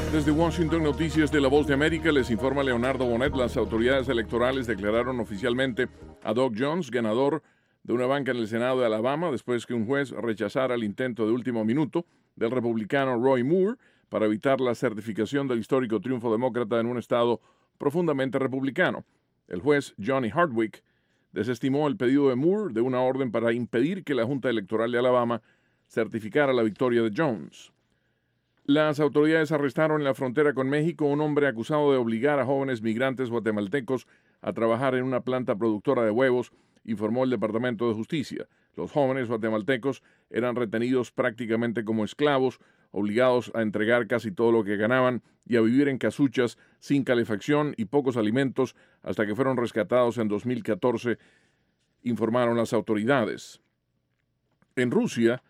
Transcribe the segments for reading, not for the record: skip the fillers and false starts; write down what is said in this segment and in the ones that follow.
Desde Washington, Noticias de La Voz de América, les informa Leonardo Bonet. Las autoridades electorales declararon oficialmente a Doug Jones ganador de una banca en el Senado de Alabama después que un juez rechazara el intento de último minuto del republicano Roy Moore para evitar la certificación del histórico triunfo demócrata en un estado profundamente republicano. El juez Johnny Hardwick desestimó el pedido de Moore de una orden para impedir que la Junta Electoral de Alabama certificara la victoria de Jones. Las autoridades arrestaron en la frontera con México a un hombre acusado de obligar a jóvenes migrantes guatemaltecos a trabajar en una planta productora de huevos, informó el Departamento de Justicia. Los jóvenes guatemaltecos eran retenidos prácticamente como esclavos, obligados a entregar casi todo lo que ganaban y a vivir en casuchas sin calefacción y pocos alimentos hasta que fueron rescatados en 2014, informaron las autoridades. En Rusia,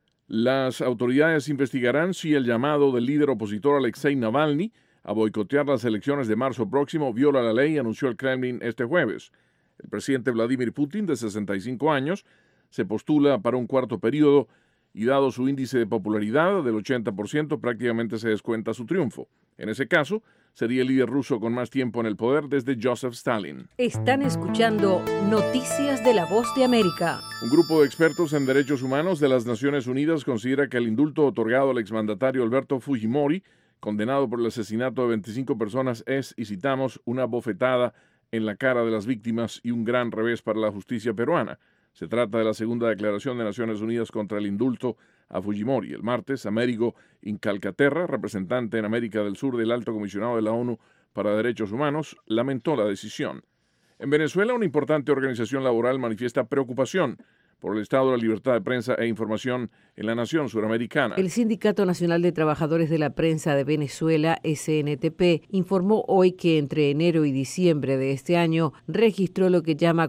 las autoridades investigarán si el llamado del líder opositor Alexei Navalny a boicotear las elecciones de marzo próximo viola la ley, anunció el Kremlin este jueves. El presidente Vladimir Putin, de 65 años, se postula para un cuarto periodo y dado su índice de popularidad del 80%, prácticamente se descuenta su triunfo. En ese caso, sería el líder ruso con más tiempo en el poder desde Joseph Stalin. Están escuchando Noticias de La Voz de América. Un grupo de expertos en derechos humanos de las Naciones Unidas considera que el indulto otorgado al exmandatario Alberto Fujimori, condenado por el asesinato de 25 personas, es, y citamos, una bofetada en la cara de las víctimas y un gran revés para la justicia peruana. Se trata de la segunda declaración de Naciones Unidas contra el indulto a Fujimori. El martes, Américo Incalcaterra, representante en América del Sur del Alto Comisionado de la ONU para Derechos Humanos, lamentó la decisión. En Venezuela, una importante organización laboral manifiesta preocupación por el estado de la libertad de prensa e información en la nación suramericana. El Sindicato Nacional de Trabajadores de la Prensa de Venezuela, SNTP, informó hoy que entre enero y diciembre de este año registró lo que llama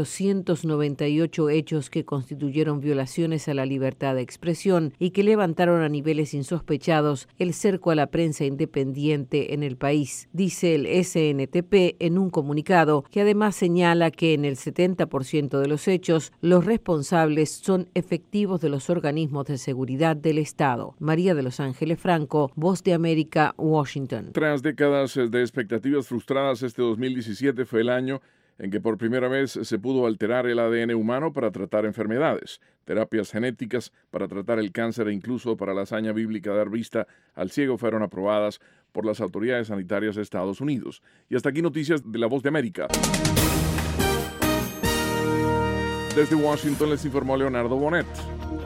498 hechos que constituyeron violaciones a la libertad de expresión y que levantaron a niveles insospechados el cerco a la prensa independiente en el país. Dice el SNTP en un comunicado que además señala que en el 70% de los hechos los responsables son efectivos de los organismos de seguridad del Estado. María de Los Ángeles Franco, Voz de América, Washington. Tras décadas de expectativas frustradas, este 2017 fue el año en que por primera vez se pudo alterar el ADN humano para tratar enfermedades, terapias genéticas para tratar el cáncer e incluso para la hazaña bíblica de dar vista al ciego fueron aprobadas por las autoridades sanitarias de Estados Unidos. Y hasta aquí Noticias de La Voz de América. Desde Washington les informó Leonardo Bonet.